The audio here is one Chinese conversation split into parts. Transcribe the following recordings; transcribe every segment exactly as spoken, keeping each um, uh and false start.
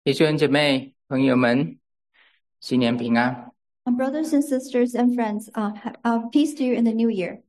弟兄姐妹、朋友们，新年平安。 Um, brothers and sisters and friends, uh, ha- uh, peace to you in the new year.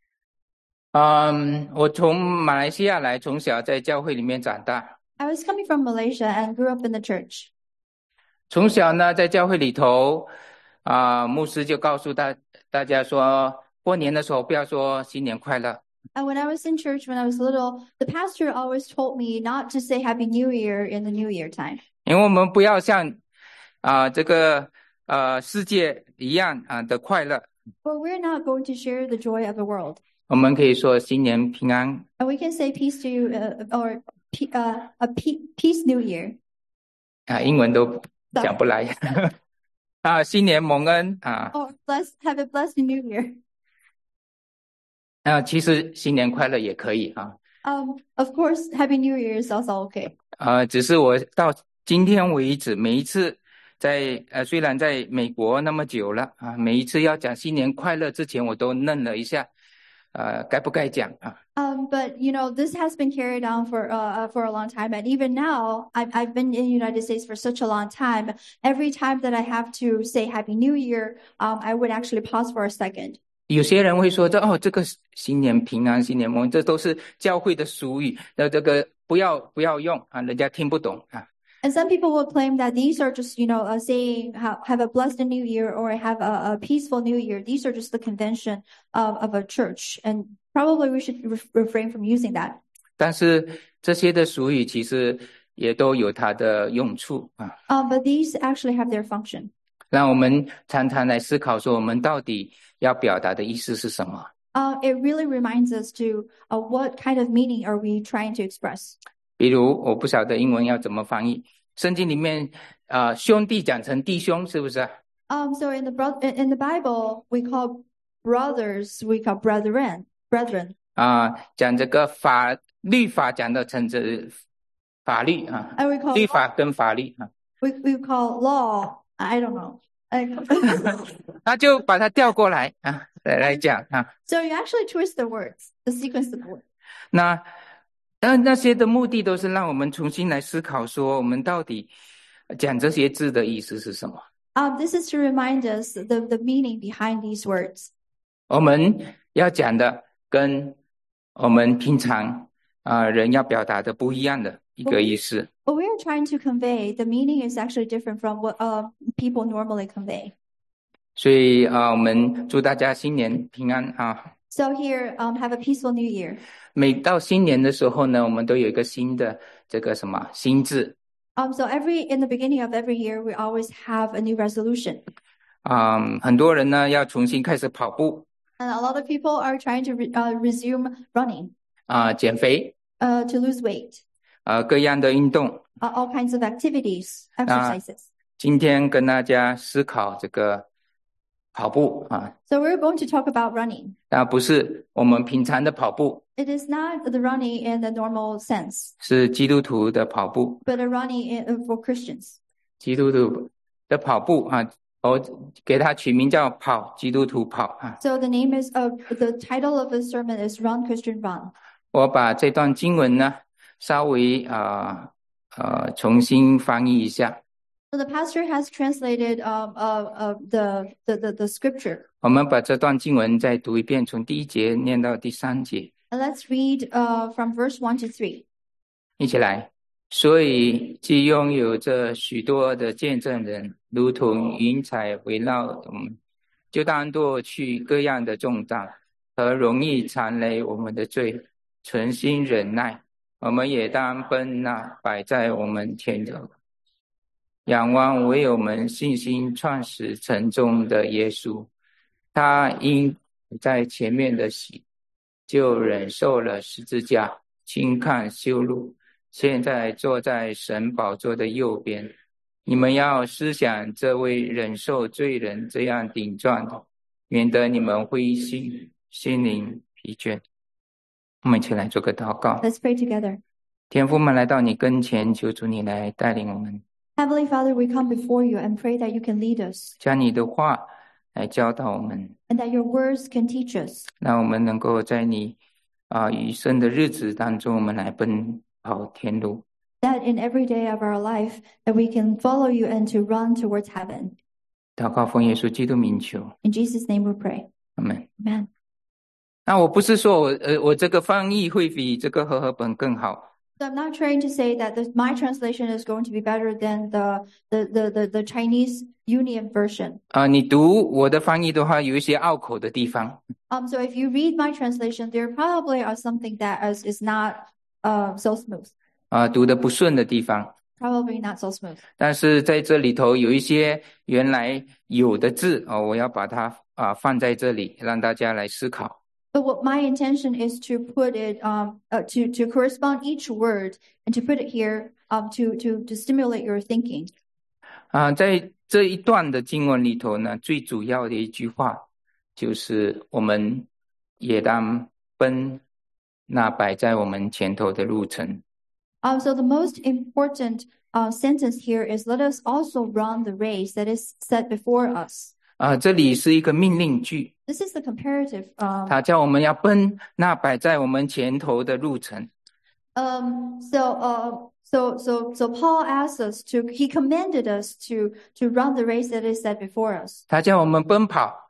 嗯，我从马来西亚来，从小在教会里面长大。 I was coming from Malaysia and grew up in the church. 从小呢，在教会里头，啊、牧师就告诉大大家说，过年的时候不要说新年快乐， And when I was in church, when I was little, the pastor always told me not to say Happy New Year in the New Year time. 因为我们不要像啊、这个呃世界一样啊、的快乐。 But we're not going to share the joy of the world. 我们可以说新年平安 And we can say peace to you uh, or pe- uh, a pe- peace New Year. 啊、英文都 Sorry. 讲不来啊、新年蒙恩啊 Or bless, have a blessed New Year. 啊、其实新年快乐也可以啊。 Um, of course, Happy New Year is also okay. 呃，只是我到今天为止，每一次在呃，虽然在美国那么久了啊，每一次要讲新年快乐之前，我都愣了一下，呃，该不该讲啊？ Um, but you know, this has been carried on for uh, for a long time, and even now, I've I've been in the United States for such a long time. Every time that I have to say Happy New Year, um, I would actually pause for a second. 有些人会说这哦，这个新年平安、新年蒙，这都是教会的俗语，那这个不要不要用啊，人家听不懂啊。 And some people will claim that these are just, you know, uh, saying have, have a blessed New Year or have a, a peaceful New Year. These are just the convention of, of a church, and probably we should re- refrain from using that. 但是这些的俗语其实也都有它的用处啊。 Um, but these actually have their function. 让我们常常来思考说，我们到底要表达的意思是什么？ Uh, it really reminds us to uh, what kind of meaning are we trying to express? 比如我不晓得英文要怎么翻译，圣经里面呃兄弟讲成弟兄，是不是？ Um, so in the bro- in in the Bible, we call brothers, we call brethren, brethren. 啊、讲这个法律法讲的成这法律啊， And we call 律法跟法律啊， we we call law. I don't know. I- 他就把它调过来啊，来来讲啊。 so you actually twist the words, the sequence of the words. 那那那些的目的都是让我们重新来思考，说我们到底讲这些字的意思是什么？ Um, this is to remind us the the meaning behind these words. 我们要讲的跟我们平常啊、呃人要表达的不一样的一个意思。 What we are trying to convey, the meaning is actually different from what uh people normally convey. 所以啊、呃我们祝大家新年平安啊！ So here, um, have a peaceful New Year. 每到新年的时候呢，我们都有一个新的这个什么新字 Um, so every in the beginning of every year, we always have a new resolution. 啊、很多人呢要重新开始跑步 And a lot of people are trying to re- uh, resume running, 啊、减肥 uh, to lose weight, 啊、各样的运动。 uh, all kinds of activities, exercises. 今天跟大家思考这个跑步啊， So we're going to talk about running. 那不是我们平常的跑步， It is not the running in the normal sense, 是基督徒的跑步。 but a running in, for Christians. 基督徒的跑步啊，我给它取名叫跑基督徒跑啊。 So the name is of the title of the sermon is Run Christian Run. 我把这段经文呢稍微啊 呃, 呃重新翻译一下。 So the pastor has translated um, uh, uh, the, the, the, the scripture. 我们把这段经文再读一遍，从第一节念到第三节， And let's read uh, from verse one to three. 一起来。所以既拥有着许多的见证人，如同云彩围绕我们，就当夺去各样的重担和容易缠累我们的罪，存心忍耐。我们也当奔那摆在我们前头，仰望为我们信心创始成终的耶稣。他因在前面的喜，就忍受了十字架，轻看羞辱，现在坐在神宝座的右边。你们要思想这位忍受罪人这样顶撞的，免得你们灰心，心灵疲倦。我们一起来做个祷告。 Let's pray together. 天父们来到你跟前，求主你来带领我们， Heavenly Father, we come before you and pray that you can lead us 将你的话来教导我们， and that your words can teach us, 让我们能够在你啊、余生的日子当中，我们来奔跑天路。 that in every day of our life that we can follow you and to run towards heaven. 祷告奉耶稣基督名求， In Jesus' name we pray. 阿们。 Amen. 那我不是说我呃我这个翻译会比这个和合本更好， So I'm not trying to say that this, my translation is going to be better than the the the the, the Chinese Union version. 啊、你读我的翻译的话，有一些拗口的地方， Um, so if you read my translation, there probably are something that is, is not uh, so smooth, 啊、读的不顺的地方。 probably not so smooth. 但是在这里头有一些原来有的字哦，我要把它啊、放在这里，让大家来思考。 But what my intention is to put it um uh, to to correspond each word and to put it here um to to to stimulate your thinking. 啊、在这一段的经文里头呢，最主要的一句话就是我们也当奔那摆在我们前头的路程。 Um, so the most important uh, sentence here is, "Let us also run the race that is set before us." 啊、这里是一个命令句， This is the comparative. Um, 它叫我们要奔那摆在我们前头的路程。 um, so, uh, so, so, so Paul asks us to. He commanded us to to run the race that is set before us. 它叫我们奔跑，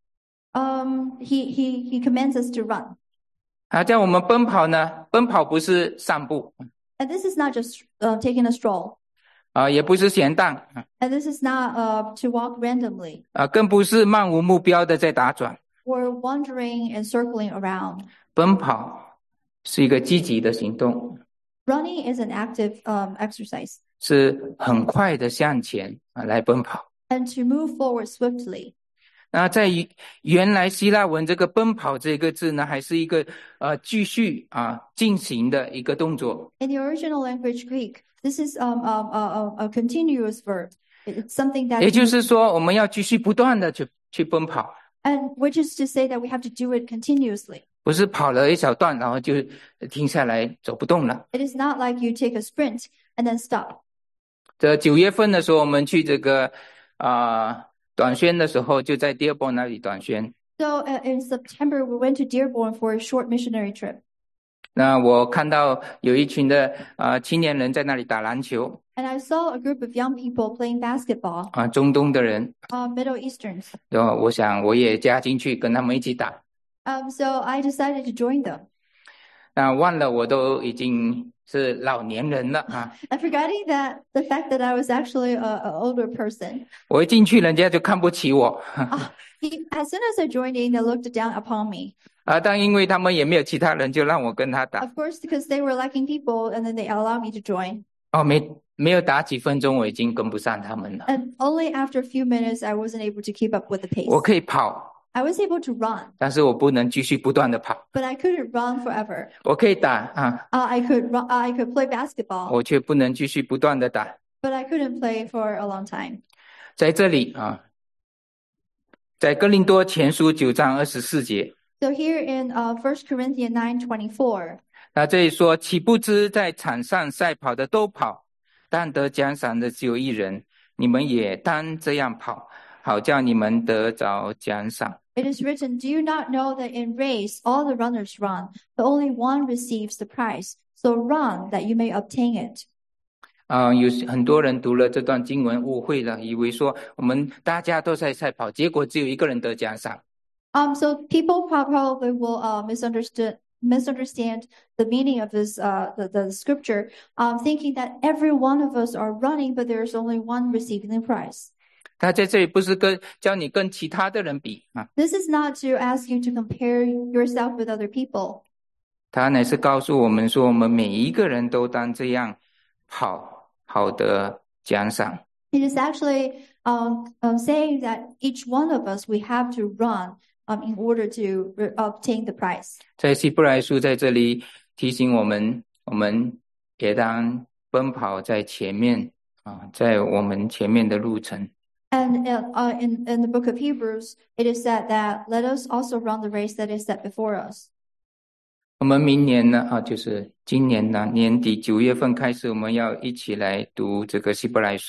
Um, he he he commands us to run, 它叫我们奔跑呢，奔跑不是散步， and this is not just uh, taking a stroll, 啊、也不是闲荡， and this is not uh to walk randomly 啊、更不是漫无目标的在打转。 or wandering and circling around. 奔跑是一个积极的行动， Running is an active um exercise, 是很快的向前啊来奔跑。 and to move forward swiftly. 那在于原来希腊文这个奔跑这个字呢，还是一个呃继续啊进行的一个动作。 In the original language Greek, this is um, um, a, a, a continuous verb. It's something that 也就 you- 是说，我们要继续不断的去去奔跑， and which is to say that we have to do it continuously. 不是跑了一小段然后就停下来走不动了。 It is not like you take a sprint and then stop. 这九月份的时候，我们去这个啊、短宣的时候，就在第二波那里短宣。 So uh, in September, we went to Dearborn for a short missionary trip. 那我看到有一群的啊、青年人在那里打篮球 And I saw a group of young people playing basketball, 啊、中东的人， uh, Middle Easterns. 然后我想我也加进去跟他们一起打。 Um, so I decided to join them. 那忘了我都已经是老年人了啊！ And forgetting that the fact that I was actually a, a older person. 我一进去，人家就看不起我 Uh, he- as soon as I joined in, they looked down upon me. 啊！但因为他们也没有其他人，就让我跟他打。 Of course, because they were lacking people, and then they allowed me to join. 哦，没没有打几分钟，我已经跟不上他们了。 And only after a few minutes, I wasn't able to keep up with the pace. 我可以跑， I was able to run, 但是我不能继续不断的跑。 but I couldn't run forever. 我可以打啊， Uh, I could run, I could play basketball, 我却不能继续不断的打。 but I couldn't play for a long time. 在这里啊，在哥林多前书九章二十四节， So here in uh, First Corinthians nine twenty-four, 那这里说：岂不知在场上赛跑的都跑，但得奖赏的只有一人。你们也当这样跑，好叫你们得着奖赏。 it is written, "Do you not know that in race all the runners run, but only one receives the prize? So run that you may obtain it." 啊、有很多人读了这段经文误会了，以为说我们大家都在赛跑，结果只有一个人得奖赏。 Um, so people prob- probably will uh, misunderstand misunderstand the meaning of this uh the, the scripture, um, thinking that every one of us are running, but there is only one receiving the prize. 他在这里不是跟教你跟其他的人比啊， This is not to ask you to compare yourself with other people. 他乃是告诉我们说，我们每一个人都当这样跑，好的奖赏。 It is actually um, um saying that each one of us we have to run um in order to re- obtain the prize. 在希伯来书在这里提醒我们，我们也当奔跑在前面啊，在我们前面的路程。 And uh, uh, in in the book of Hebrews, it is said that let us also run the race that is set before us. 我们明年呢啊，就是今年呢年底九月份开始，我们要一起来读这个希伯来书。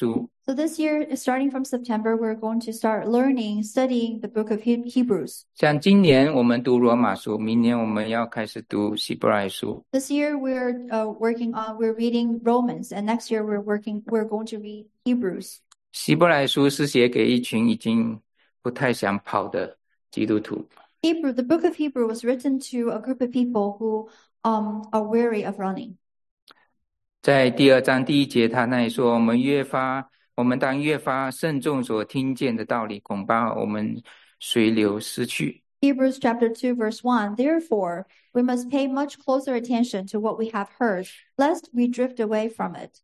So this year, starting from September, we're going to start learning, studying the book of Hebrews. 像今年我们读罗马书，明年我们要开始读希伯来书。 This year we're uh, working on, we're reading Romans, and next year we're working, we're going to read Hebrews. 希伯来书是写给一群已经不太想跑的基督徒。 Hebrew, the book of Hebrew was written to a group of people who um, are weary of running. 在第二章第一节，他那里说：“我们越发，我们当越发慎重所听见的道理，恐怕我们随流失去。” Hebrews chapter two, verse one. Therefore, we must pay much closer attention to what we have heard, lest we drift away from it.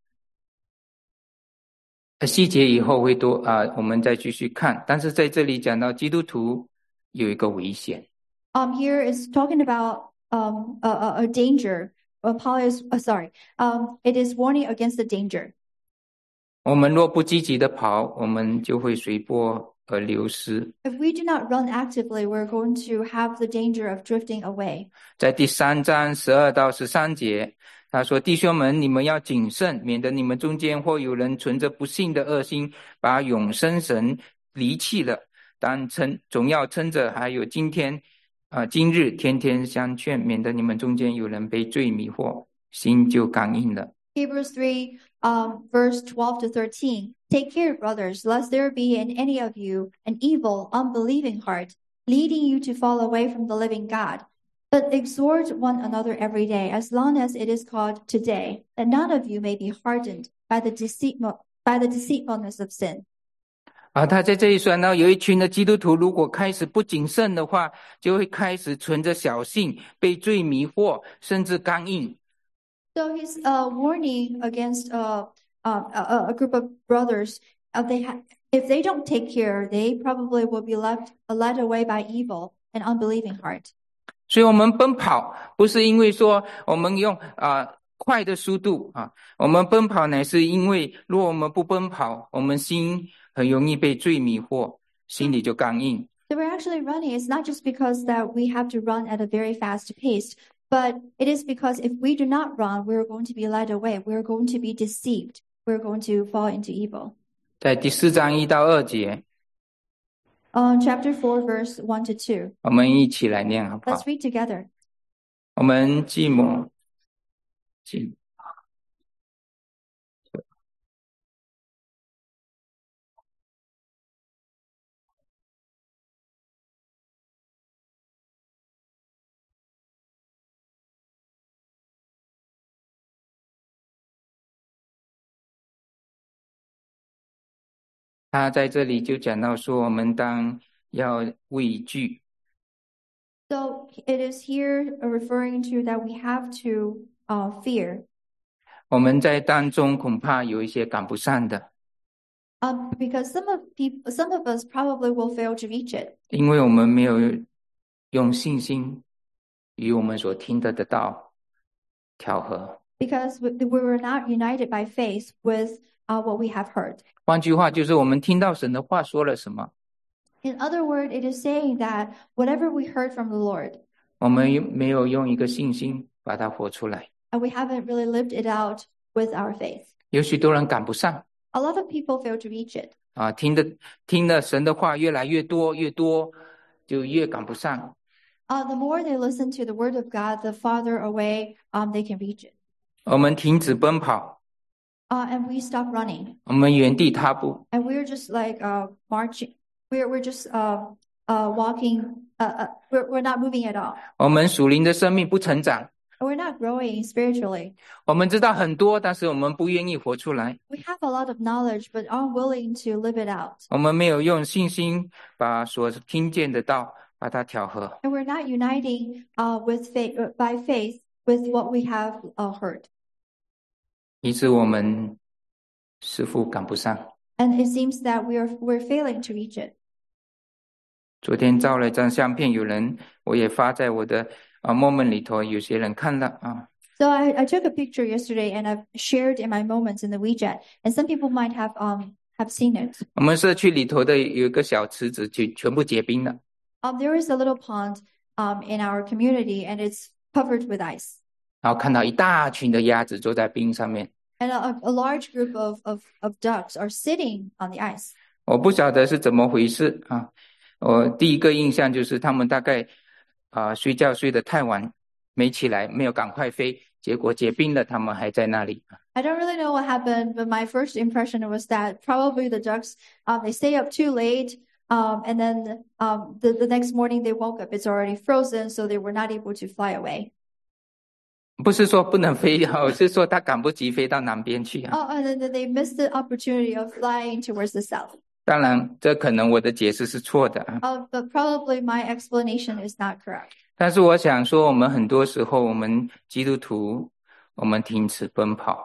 细节以后会多啊、呃，我们再继续看。但是在这里讲到基督徒有一个危险。 Um, here is talking about um a, a, a danger. Uh, Paul is uh, sorry. Um, it is warning against the danger. 我们若不积极的跑，我们就会随波而流失。 If we do not run actively, we're going to have the danger of drifting away. 在第三章十二到十三节，他说：“弟兄们，你们要谨慎，免得你们中间或有人存着不信的恶心，把永生神离弃了。但称总要称着还有今天，啊、呃，今日天天相劝，免得你们中间有人被罪迷惑，心就刚硬了。” Hebrews three, um, verse twelve to thirteen. Take care, brothers, lest there be in any of you an evil, unbelieving heart, leading you to fall away from the living God. But exhort one another every day, as long as it is called today, that none of you may be hardened by the deceitful, by the deceitfulness of sin. 啊，他在这里说呢，有一群的基督徒，如果开始不谨慎的话，就会开始存着小信，被罪迷惑，甚至刚硬。 So he's uh, warning against uh, uh, a, a group of brothers. Uh, they ha- if they don't take care, they probably will be left uh, led away by evil and unbelieving heart. 所以我们奔跑不是因为说我们用啊、呃、快的速度啊，我们奔跑乃是因为如果我们不奔跑，我们心很容易被罪迷惑，心里就刚硬。 So we're actually running. It's not just because that we have to run at a very fast pace, but it is because if we do not run, we're going to be led away. We're going to be deceived. We're going to fall into evil. 在第四章一到二节， Uh, chapter four, verse one to two. 我们一起来念好不好？ Let's read together. 我们寂寞，寂。他在这里就讲到说，我们当要畏惧。 So it is here referring to that we have to uh, fear. 我们在当中恐怕有一些赶不上的， Um, because some of people, some of us probably will fail to reach it 因为我们没有用信心与我们所听得的道调和。 because we, we were not united by faith with uh, what we have heard. 换句话就是我们听到神的话说了什么， In other words, it is saying that whatever we heard from the Lord, 我们没有用一个信心把它活出来。 and we haven't really lived it out with our faith. 有许多人赶不上 A lot of people fail to reach it. 啊，听的听的神的话越来越多越多，就越赶不上。 Uh, the more they listen to the word of God, the farther away um, they can reach it. 我们停止奔跑， Uh, and we stop running, 我们原地踏步， and we're just like uh, marching. We're we're just uh, uh, walking. Uh, uh, we're we're not moving at all. 我们属灵的生命不成长。 We're not growing spiritually. 我们知道很多，但是我们不愿意活出来。 We have a lot of knowledge, but aren't willing to live it out. 我们没有用信心把所听见的道把它调和。 And we're not uniting uh, with faith, uh, by faith with what we have uh, heard. 以致我们似乎赶不上。 And it seems that we are we're failing to reach it. 昨天照了一张相片，有人我也发在我的啊 moment 里头，有些人看了啊。 So I, I took a picture yesterday and I've shared in my moments in the WeChat, and some people might have um have seen it. 我们社区里头的有一个小池子，就全部结冰了。 Um, there is a little pond um in our community, and it's covered with ice. 然后看到一大群的鸭子坐在冰上面。 And a, a large group of, of, of ducks are sitting on the ice. 我不晓得是怎么回事啊。我第一个印象就是他们大概啊、呃、睡觉睡得太晚，没起来，没有赶快飞，结果结冰了，他们还在那里。 I don't really know what happened, but my first impression was that probably the ducks, um, they stay up too late, um, and then um, the, the next morning they woke up, it's already frozen, so they were not able to fly away. 不是说不能飞啊，是说他赶不及飞到南边去啊。 Oh, and then they missed the opportunity of flying towards the south. 当然，这可能我的解释是错的啊。 Oh, but probably my explanation is not correct. 但是我想说，我们很多时候，我们基督徒，我们停止奔跑。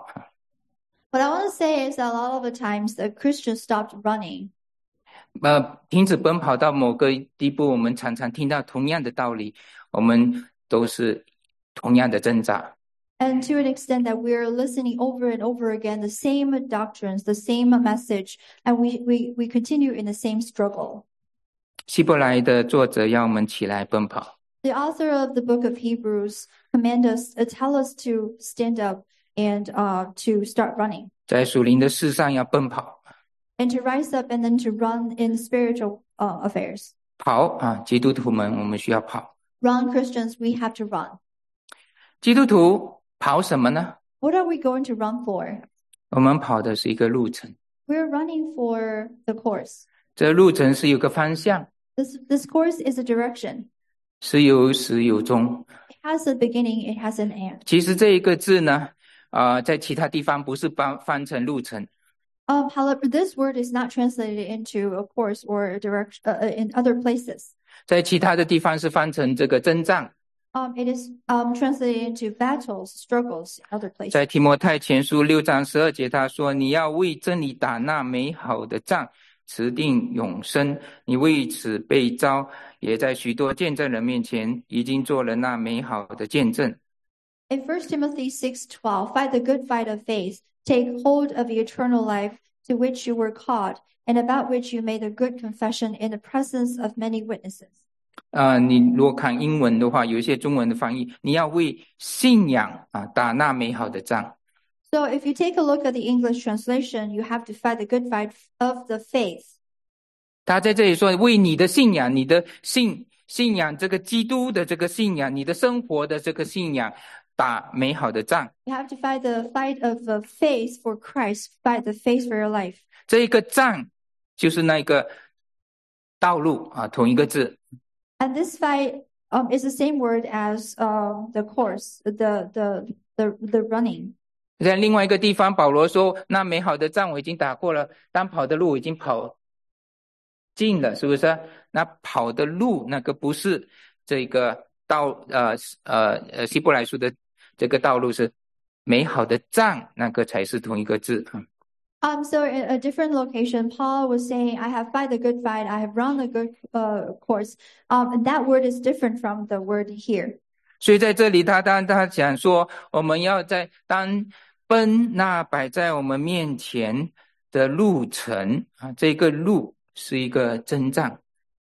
What I want to say is that a lot of the times the Christians stopped running. 呃，停止奔跑到某个地步，我们常常听到同样的道理，我们都是同样的挣扎。 And to an extent that we're listening over and over again the same doctrines, the same message, and we, we, we continue in the same struggle. 希伯来的作者要我们起来奔跑。 The author of the book of Hebrews command us, uh, tell us to stand up and uh, to start running. 在属灵的事上要奔跑。 And to rise up and then to run in spiritual uh, affairs. 跑啊，基督徒们，我们需要跑。 Run, Christians, we have to run. 基督徒跑什么呢？ What are we going to run for? 我们跑的是一个路程， We're running for the course. 这路程是有个方向， This, this course is a direction. 是有始有终。 It has a beginning, it has an end. 其实这一个字呢，呃，在其他地方不是翻翻成路程， Um, however, this word is not translated into a course or a direction uh, uh, in other places. 在其他的地方是翻成这个征战。 Um, it is um, translated into battles, struggles in other places. 在提摩太前书六章十二节，他说：“你要为真理打那美好的仗，持定永生。你为此被召，也在许多见证人面前已经做了那美好的见证。” In First Timothy six twelve, fight the good fight of faith, take hold of the eternal life to which you were called, and about which you made a good confession in the presence of many witnesses. 呃，你如果看英文的话，有一些中文的翻译，你要为信仰啊打那美好的仗。 So if you take a look at the English translation, you have to fight the good fight of the faith. 他在这里说，为你的信仰，你的信信仰这个基督的这个信仰，你的生活的这个信仰，打美好的仗。 You have to fight the fight of the faith for Christ, fight the faith for your life. 这一个仗就是那个道路啊，同一个字。 And this fight um, is the same word as uh, the course, the, the, the, the running. 在另外一个地方，保罗说：“那美好的仗我已经打过了，当跑的路我已经跑尽了，是不是？那跑的路那个不是这个道，呃呃呃，希伯来书的这个道路是美好的仗，那个才是同一个字。” Um, so in a different location, Paul was saying, I have fight the good fight, I have run the good uh, course. Um, and that word is different from the word here. 所以在这里他当他讲说，我们要在当奔那摆在我们面前的路程啊，这个路是一个征战。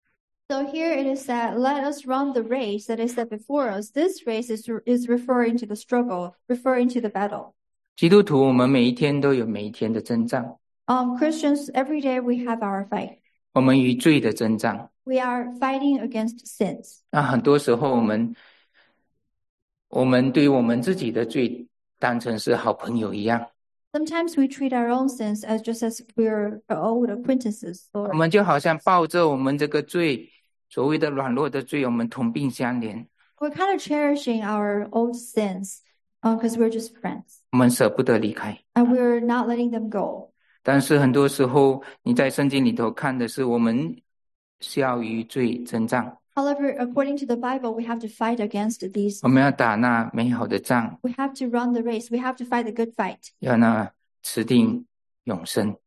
So here it is that let us run the race that is set before us. This race is, is referring to the struggle, referring to the battle. 基督徒，我们每一天都有每一天的征战。 Um, Christians, every day we have our fight. 我们与罪的征战。 We are fighting against sins. 那很多时候，我们我们对我们自己的罪当成是好朋友一样， Sometimes we treat our own sins as just as we're old acquaintances. 我 Or 们就好像抱着我们这个罪，所谓的软弱的罪，我们同病相怜， we're kind of cherishing our old sins because we're just friends. 我们舍不得离开。 And we're not letting them go. 但是很多时候，你在圣经里头看的是，我们是要与罪征战， However, according to the Bible, we have to fight against these. 我们要打那美好的仗， We have to run the race. We have to fight the good fight 要那持定永生。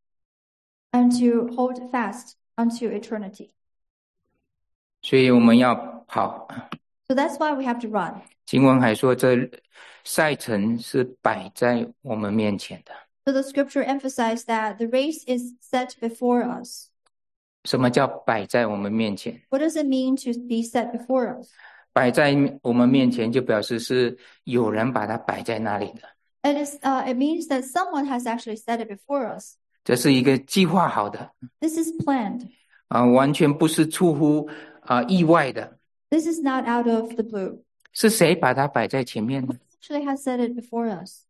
and to hold fast unto eternity. 所以我们要跑。 So that's why we have to run. 经文还说，这赛程是摆在我们面前的。 So the scripture emphasized that the race is set before us. 什么叫摆在我们面前？ What does it mean to be set before us? 摆在我们面前，就表示是有人把它摆在那里的。 It is, uh, it means that someone has actually said it before us. 这是一个计划好的 This is planned. 啊、完全不是出乎啊、意外的。 This is not out of the blue. 是谁把它摆在前面呢？ Actually has said it before us.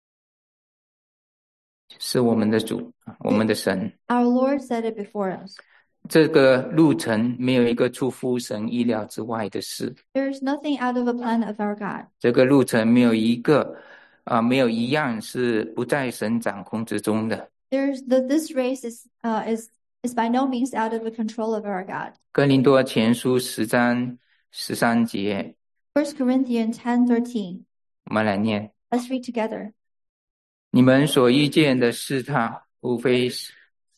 是我们的主，我们的神。 Our Lord said it before us. 这个路程没有一个出乎神意料之外的事， There is nothing out of the plan of our God. 这个路程没有一个啊、没有一样是不在神掌控之中的。 There's the, this race is, uh, is, is by no means out of the control of our God. 哥林多前书十章十三节， First Corinthians ten thirteen. 我们来念： Let's read together. 你们所遇见的试探，无非是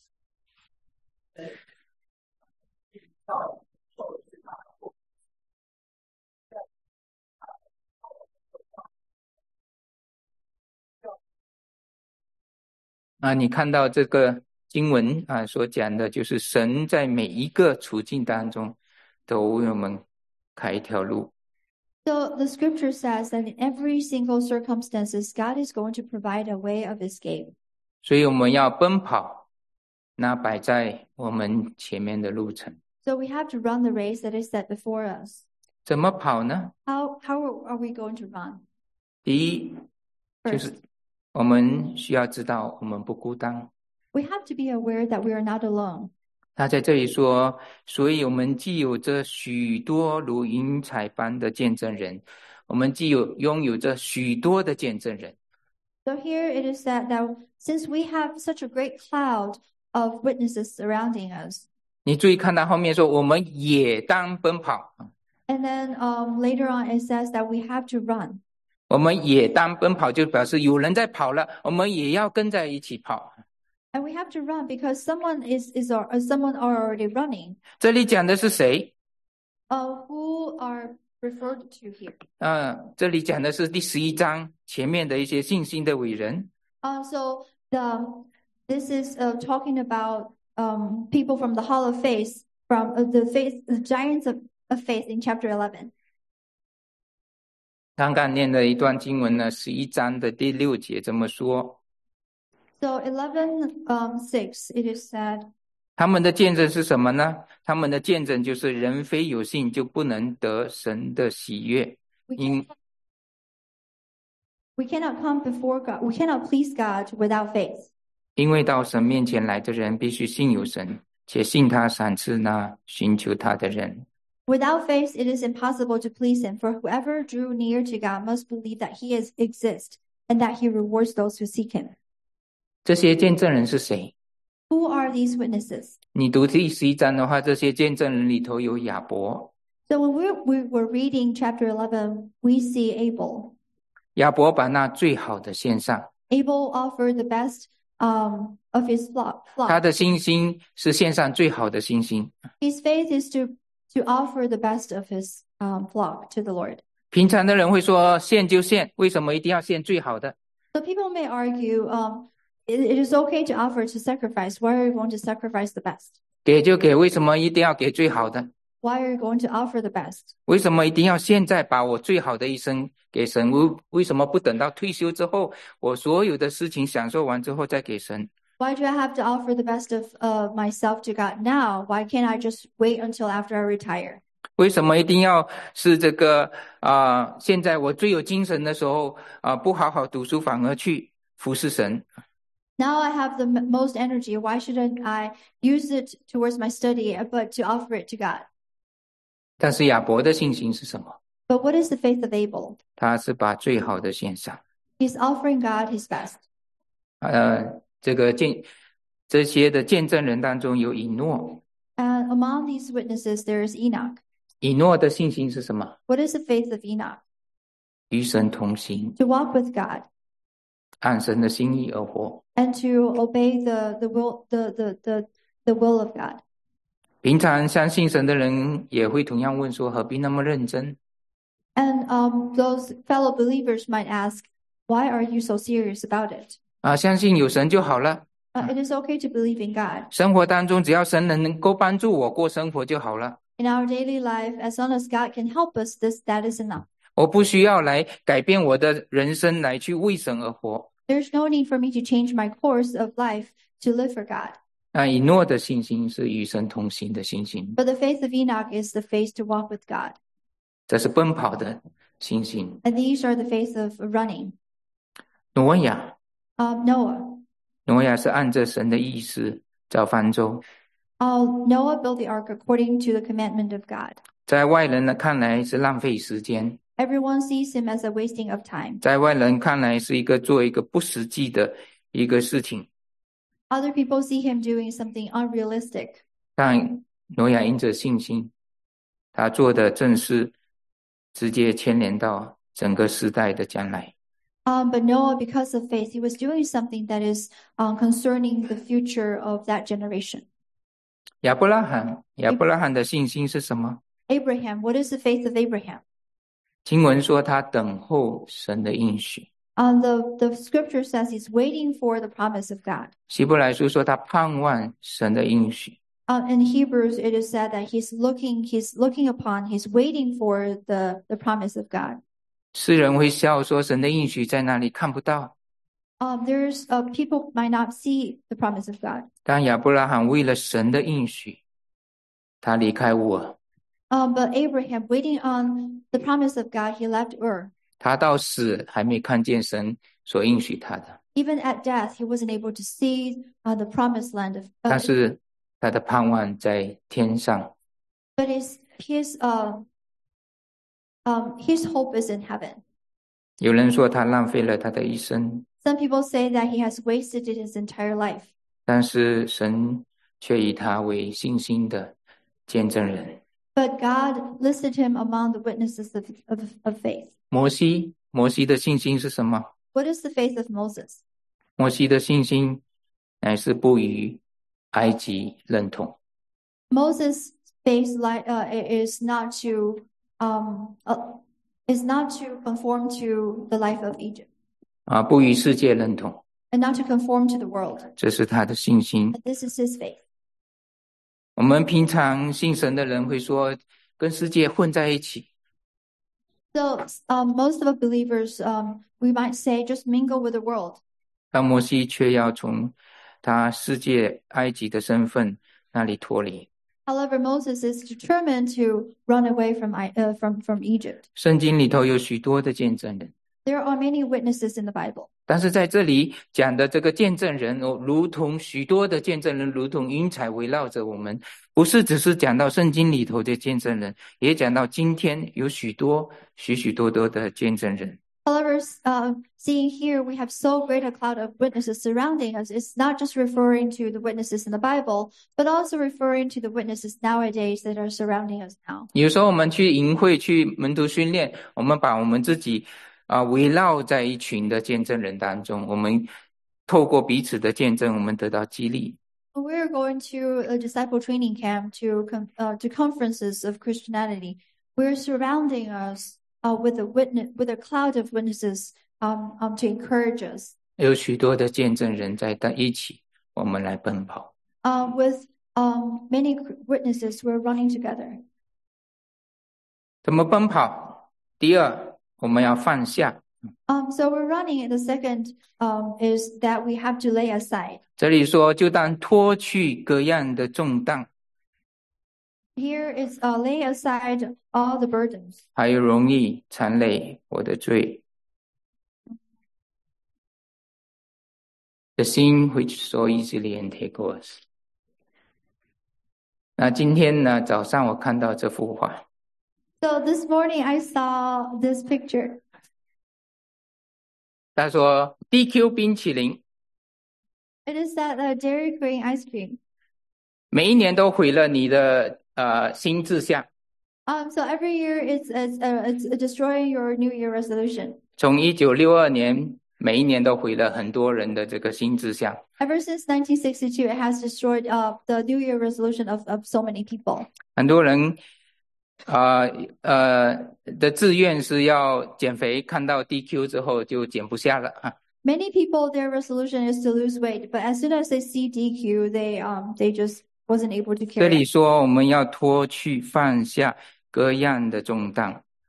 啊，你看到这个经文啊所讲的，就是神在每一个处境当中都为我们开一条路。 So the scripture says that in every single circumstances, God is going to provide a way of escape. 所以我们要奔跑，那摆在我们前面的路程。 So we have to run the race that is set before us. 怎么跑呢？ How, how are we going to run? 第一，就 First, 是我们需要知道我们不孤单。 we have to be aware that we are not alone. 他在这里说，所以我们既有着许多如云彩般的见证人，我们既有拥有着许多的见证人。 So here it is that, that since we have such a great cloud of witnesses surrounding us, 你注意看到后面说，我们也当奔跑， and then um, later on it says that we have to run. 我们也当奔跑，就表示有人在跑了，我们也要跟在一起跑。 And we have to run because someone is, is or, uh, someone are already running. 这里讲的是谁？ Uh, who are referred to here? 呃，这里讲的是第十一章前面的一些信心的伟人。 Uh, so the this is uh, talking about um, people from the Hall of Faith, from uh, the faith, the giants of, of faith in chapter eleven. 刚刚念的一段经文呢，十一章的第六节这么说： So eleven um, six, it is said, 他们的见证是什么呢？他们的见证就是人非有信就不能得神的喜悦， we 因 cannot, we cannot come before God, we cannot please God without faith. 因为到神面前来的人必须信有神，且信他赏赐那寻求他的人。 Without faith, it is impossible to please Him. For whoever drew near to God must believe that He is exists and that He rewards those who seek Him. 这些见证人是谁？ Who are these witnesses? 你读第十一章的话，这些见证人里头有亚伯， So when we we were reading chapter eleven, we see Abel. 亚伯把那最好的献上， Abel offered the best um, of his flock. 他 flock. 的信心是献上最好的信心。 His faith is to to offer the best of his um, flock to the Lord. 平常的人会说献就献，为什么一定要献最好的？ So people may argue, um, it, it is okay to offer to sacrifice. Why are you going to sacrifice the best? 给就给，为什么一定要给最好的？ Why are you going to offer the best? 为什么一定要现在把我最好的一生给神？为为什么不等到退休之后，我所有的事情享受完之后再给神？ Why do I have to offer the best of uh, myself to God now? Why can't I just wait until after I retire? 为什么一定要是这个啊、呃现在我最有精神的时候啊、呃不好好读书，反而去服侍神？ Now I have the m- most energy. Why shouldn't I use it towards my study, but to offer it to God? 但是亚伯的信心是什么？ But what is the faith of Abel? 他是把最好的献上。 He's offering God his best. 呃，这个见这些的见证人当中有以诺， And among these witnesses, there is Enoch. 以诺的信心是什么？ What is the faith of Enoch? 与神同行， To walk with God 按神的心意而活。 and to obey the, the will the, the, the, the will of God. 平常相信神的人也会同样问说：何必那么认真？ And um, those fellow believers might ask, why are you so serious about it? 啊，相信有神就好了。 Uh, it is okay to believe in God. 生活当中，只要神能能够帮助我过生活就好了。 In our daily life, as long as God can help us, this that is enough. 我不需要来改变我的人生来去为神而活。 There's no need for me to change my course of life to live for God. 那以诺的信心是与神同行的信心， But the faith of Enoch is the faith to walk with God. 这是奔跑的信心。 And these are the faith of running. 挪亚 Um, Noah. 挪亚是按着神的意思造方舟， Uh, Noah built the ark according to the commandment of God. 在外人的看来是浪费时间， Everyone sees him as a wasting of time. 在外人看来是一个做一个不实际的一个事情。 Other people see him doing something unrealistic. 但挪亚因着信心，他做的正是直接牵连到整个时代的将来。 Um, but Noah, because of faith, he was doing something that is um, concerning the future of that generation. 亚伯拉罕，亚伯拉罕的信心是什么？ Abraham, what is the faith of Abraham? 经文说他等候神的应许， Um, the, the scripture says he's waiting for the promise of God. 希伯来书说他盼望神的应许。 Uh, in Hebrews, it is said that he's looking, he's looking upon, he's waiting for the, the promise of God. 世人会笑说神的应许在哪里看不到， Um, there's uh, people might not see the promise of God. 但亚伯拉罕为了神的应许，他离开乌尔， Um, but Abraham, waiting on the promise of God, he left Ur. 他到死还没看见神所应许他的， Even at death, he wasn't able to see uh, the promised land of. 但 Uh, 是他的盼望在天上。 but his his uh, um his hope is in heaven. 有人说他浪费了他的一生， Some people say that he has wasted his entire life. 但是神却以他为信心的见证人。 But God listed him among the witnesses of, of, of faith. 摩西，摩西的信心是什么？ What is the faith of Moses? 摩西的信心乃是不与埃及认同。 Moses' faith like uh, is not to um uh, is not to conform to the life of Egypt 啊，不与世界认同， and not to conform to the world. 这是他的信心。 And this is his faith. 我们平常信神的人会说，跟世界混在一起。 So um, most of the believers, um, we might say, just mingle with the world. 但摩西却要从他世界埃及的身份那里脱离。 However, Moses is determined to run away from I- uh, from from Egypt. 圣经里头有许多的见证人， There are many witnesses in the Bible. 但是在这里讲的这个见证人哦，如同许多的见证人，如同云彩围绕着我们，不是只是讲到圣经里头的见证人，也讲到今天有许多许许多多的见证人。 However, uh, seeing here, we have so great a cloud of witnesses surrounding us. It's not just referring to the witnesses in the Bible, but also referring to the witnesses nowadays that are surrounding us now. 有时候我们去营会去门徒训练，我们把我们自己啊、围绕在一群的见证人当中，我们透过彼此的见证，我们得到激励。 When we're going to a disciple training camp to com- uh, to conferences of Christianity, we're surrounding us uh, with a witness with a cloud of witnesses um, um, to encourage us. 有许多的见证人在一起，我们来奔跑。 Uh, with um, many witnesses, we're running together. 怎么奔跑？第二，我们要放下。 Um, so we're running, and the second um, is that we have to lay aside. 这里说，就当脱去各样的重担， Here is uh, lay aside all the burdens 还有容易缠累我的罪。The sin which so easily entangle us。那今天呢，早上我看到这幅画， So this morning I saw this picture. 他说 D Q 冰淇淋 It is that uh, Dairy Queen ice cream. 每一年都毁了你的呃新志向。 Um, so every year it's it's, uh, it's destroying your New Year resolution. 从一九六二年，每一年都毁了很多人的这个新志向。 Ever since nineteen sixty-two, it has destroyed uh, the New Year resolution of, of so many people. 很多人呃呃的志愿是要减肥，看到 D Q 之后就减不下了哈。 Many people, their resolution is to lose weight, but as soon as they see D Q, they um they just wasn't able to 这 carry 里 it. 说我们要脱去放下各样的重担，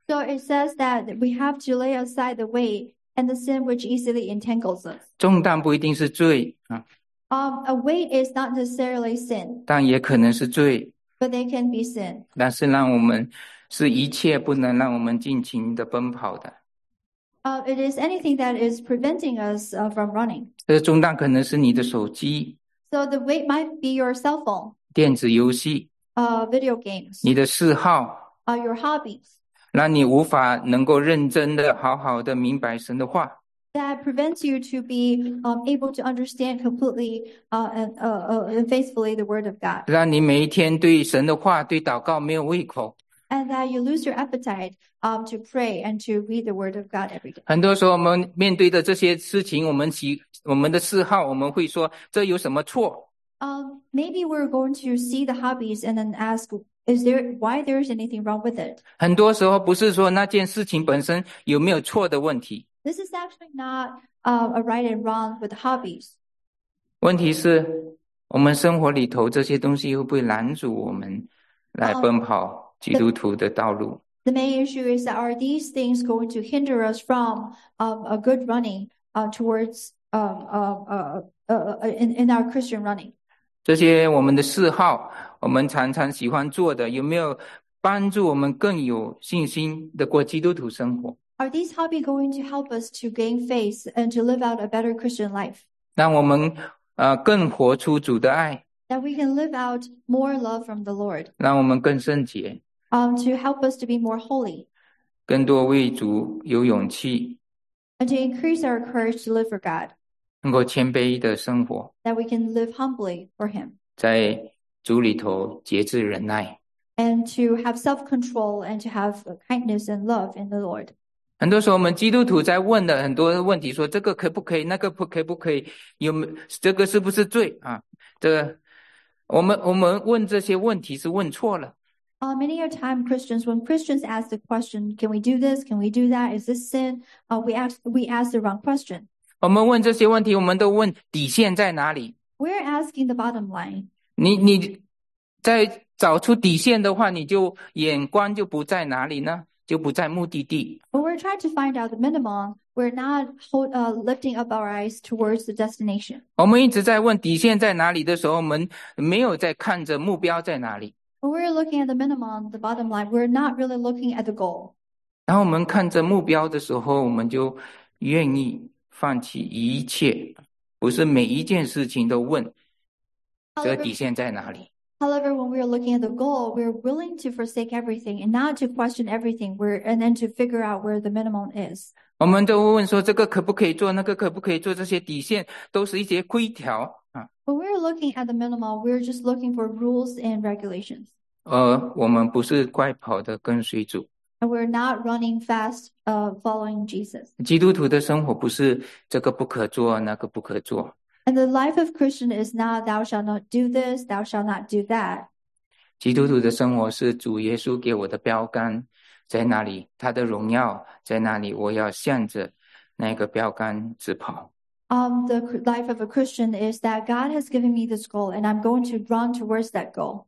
So it says that we have to lay aside the weight and the sin which easily entangles us. 重担不一定是罪啊， Um, a weight is not necessarily sin, 但也可能是罪， but they can be sin. 但是让我们是一切不能让我们尽情的奔跑的。 Uh, it is anything that is preventing us uh, from running. 这个重担可能是你的手机、 So the weight might be your cell phone, 电子游戏、 uh, video games, 你的嗜好， uh, your hobbies 让你无法能够认真的好好的明白神的话。 that prevents you to be um, able to understand completely uh, and, uh, uh, and faithfully the word of God, 让你每一天对神的话、对祷告没有胃口。 and that you lose your appetite um, to pray and to read the word of God every day. 很多时候我们面对的这些事情，我们喜我们的嗜好，我们会说这有什么错？ Um, maybe we're going to see the hobbies and then ask, is there why there's anything wrong with it? 很多时候不是说那件事情本身有没有错的问题， This is actually not uh, a right and wrong with hobbies. 问题是我们生活里头这些东西会不会拦阻我们来奔跑基督徒的道路？ The main issue is that are these things going to hinder us from um, a good running uh, towards um, uh, uh, uh, uh, in, in our Christian running? 这些我们的嗜好，我们常常喜欢做的，有没有帮助我们更有信心的过基督徒生活？ Are these hobbies going to help us to gain faith and to live out a better Christian life? 让我们呃更活出主的爱， That we can live out more love from the Lord, 让我们更圣洁， um, to help us to be more holy, 更多为主有勇气， and to increase our courage to live for God, 能够谦卑的生活， that we can live humbly for Him, 在主里头节制忍耐。 and to have self-control and to have kindness and love in the Lord. 很多时候我们基督徒在问的很多问题，说这个可不可以，那个不可不可以，有没这个是不是罪啊？这个我们我们问这些问题是问错了。 Uh, many a time Christians, when Christians ask the question, can we do this? Can we do that? Is this sin? Uh, we ask, we ask the wrong question. 我们问这些问题，我们都问底线在哪里？ We're asking the bottom line. 你你在找出底线的话，你就眼光就不在哪里呢？就不在目的地。 When we're trying to find out the minimum, we're not hold, uh, lifting up our eyes towards the destination. 我们一直在问底线在哪里的时候，我们没有在看着目标在哪里。 When we're looking at the minimum, the bottom line, we're not really looking at the goal. 然后我们看着目标的时候，我们就愿意放弃一切，不是每一件事情都问这个 However, 底线在哪里。 however, when we're looking at the goal, we're willing to forsake everything and not to question everything. We're and then to figure out where the minimum is. 我们都会问说这个可不可以做，那个可不可以做，这些底线都是一些规条啊。 When we're looking at the minimum, we're just looking for rules and regulations. 而我们不是快跑的跟随主。 And we're not running fast, uh, following Jesus. 基督徒的生活不是这个不可做，那个不可做。 And the life of Christian is not, thou shalt not do this, thou shalt not do that. 基督徒的生活是主耶稣给我的标杆，在那里，他的荣耀在那里，我要向着那个标杆直跑。 Um, the cr- life of a Christian is that God has given me this goal and I'm going to run towards that goal.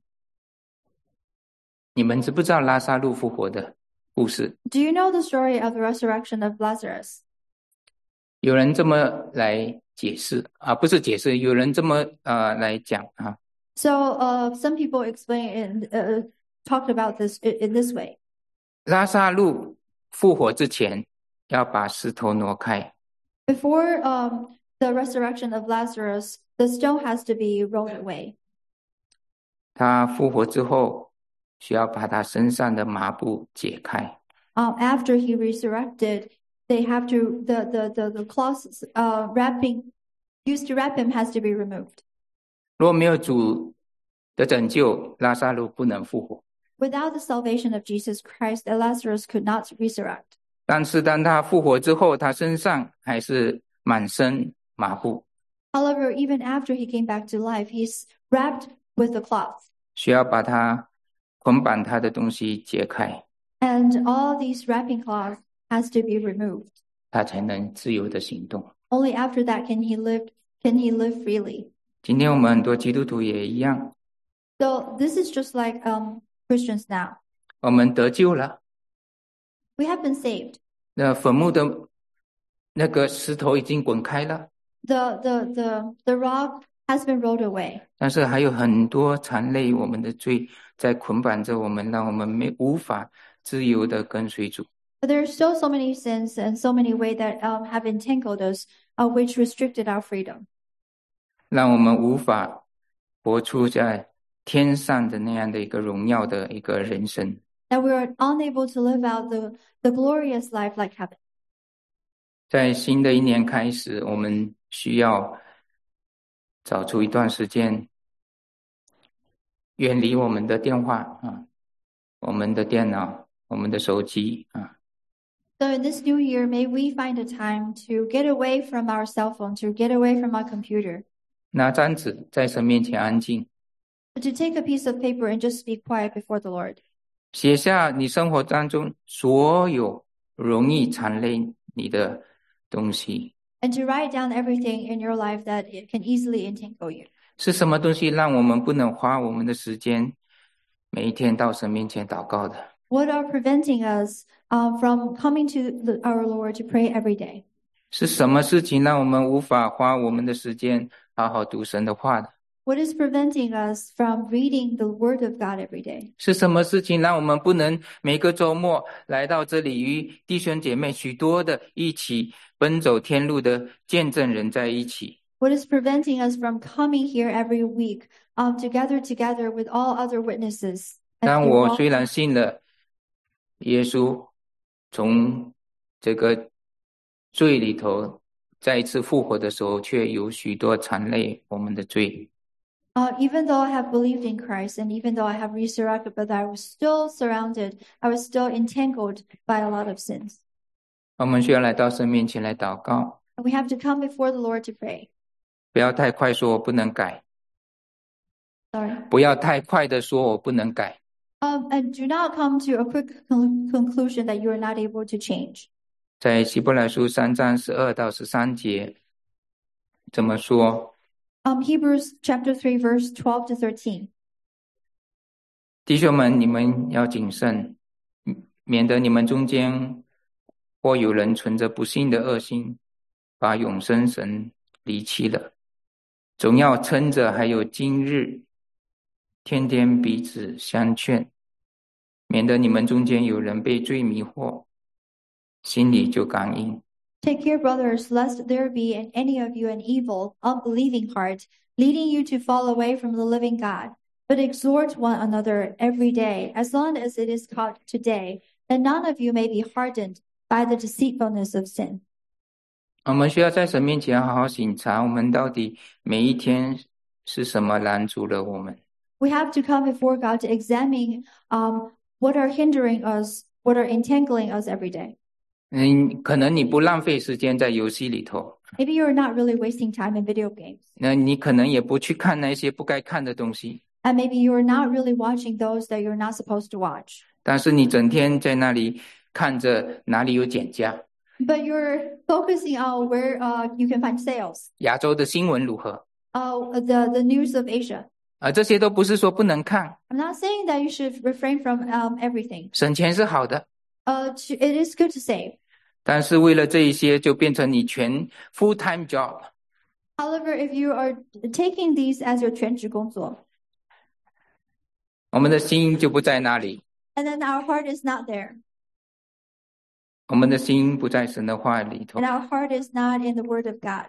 你们知不知道拉萨路复活的故事？ Do you know the story of the resurrection of Lazarus? 有人这么来解释啊，不是解释，有人这么呃来讲啊。 So, uh, some people explain and uh, talked about this in, in this way. 拉萨路复活之前，要把石头挪开。 Before um, the resurrection of Lazarus, the stone has to be rolled away. 他复活之后，需要把他身上的麻布解开。 Um, after he resurrected, they have to the the the, the cloth uh, wrapping used to wrap him has to be removed. 如果没有主的拯救，拉萨路不能复活。 Without the salvation of Jesus Christ, Lazarus could not resurrect. 但是当他复活之后，他身上还是满身麻布， However, even after he came back to life, he's wrapped with the cloth, 需要把他捆绑他的东西解开， and all these wrapping cloths has to be removed. 他才能自由的行动。 Only after that can he live can he live freely. 今天我们很多基督徒也一样， So this is just like um Christians now. 我们得救了， We have been saved. 那坟墓的那个石头已经滚开了， The the the the rock has been rolled away. 但是还有很多缠累我们的罪在捆绑着我们，让我们没无法自由的跟随主。 But there are still so many sins and so many ways that um, have entangled us, uh, which restricted our freedom. 让我们无法活出在天上的那样的一个荣耀的一个人生。 That we are unable to live out the the glorious life like heaven. 在新的一年开始，我们需要找出一段时间，远离我们的电话啊，我们的电脑，我们的手机啊。 So in this new year, may we find a time to get away from our cell phone, to get away from our computer, 拿张纸在神面前安静， to take a piece of paper and just be quiet before the Lord. 写下你生活当中所有容易缠累你的东西。 And to write down everything in your life that it can easily entangle you. 是什么东西让我们不能花我们的时间每一天到神面前祷告的？ What are preventing us uh, from coming to the, our Lord to pray every day? 是什么事情让我们无法花我们的时间好好读神的话的？ What is preventing us from reading the Word of God every day? 是什么事情让我们不能每个周末来到这里，与弟兄姐妹许多的一起奔走天路的见证人在一起？ What is preventing us from coming here every week um, to gather together with all other witnesses? and 当 to 我 walk- 虽然信了耶稣，从这个罪里头再一次复活的时候，却有许多缠累我们的罪。 Uh, even though I have believed in Christ and even though I have resurrected, but I was still surrounded, I was still entangled by a lot of sins. 我们需要来到神面前来祷告， And we have to come before the Lord to pray. 不要太快说我不能改， Sorry. 不要太快的说我不能改。 Um, and do not come to a quick con- conclusion that you are not able to change. 在希伯来书三章十二到十三节怎么说？ Um, Hebrews chapter three, verse twelve to thirteen. 弟兄们，你们要谨慎，免得你们中间或有人存着不信的恶心，把永生神离弃了。总要趁着还有今日，天天彼此相劝，免得你们中间有人被罪迷惑，心里就刚硬。 Take care, brothers, lest there be in any of you an evil, unbelieving heart, leading you to fall away from the living God. But exhort one another every day, as long as it is called today, that none of you may be hardened by the deceitfulness of sin. 我们需要在神面前好好省察，我们到底每一天是什么拦阻了我们。 We have to come before God to examine um, what are hindering us, what are entangling us every day. 嗯，可能你不浪费时间在游戏里头， Maybe you're not really wasting time in video games. 那你可能也不去看那些不该看的东西， And maybe you're not really watching those that you're not supposed to watch. 但是你整天在那里看着哪里有减价， But you're focusing on where uh, you can find sales, 亚洲的新闻如何， uh, the, the news of Asia. 啊，这些都不是说不能看， I'm not saying that you should refrain from um, everything. 省钱是好的， Uh, to, it is good to save. 但是为了这一些就变成你全 full time job， However, if you are taking these as your 全职工作, 我们的心就不在那里， and then our heart is not there, 我们的心不在神的话里头 and，our heart is not in the Word of God.